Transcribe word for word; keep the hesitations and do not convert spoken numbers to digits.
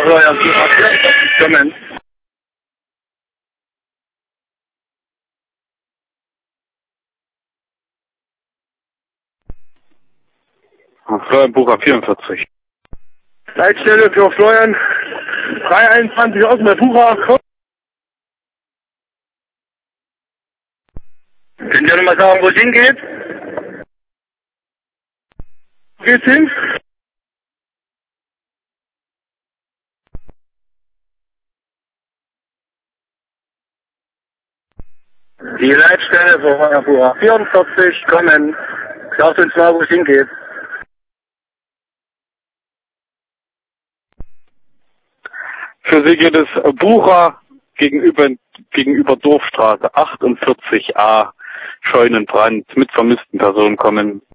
Florian Bucher vierundvierzig kommen. Florian Bucher vierundvierzig. Leitstelle für Florian drei einundzwanzig aus der Bucher. Könnt ihr nochmal sagen, wo es hingeht? Wo geht's hin? Die Leitstelle für Florian Bucher vierundvierzig kommen. Sagt uns mal, wo es hingeht. Für Sie geht es Bucher gegenüber, gegenüber Dorfstraße achtundvierzig a, Scheunenbrand, mit vermissten Personen kommen.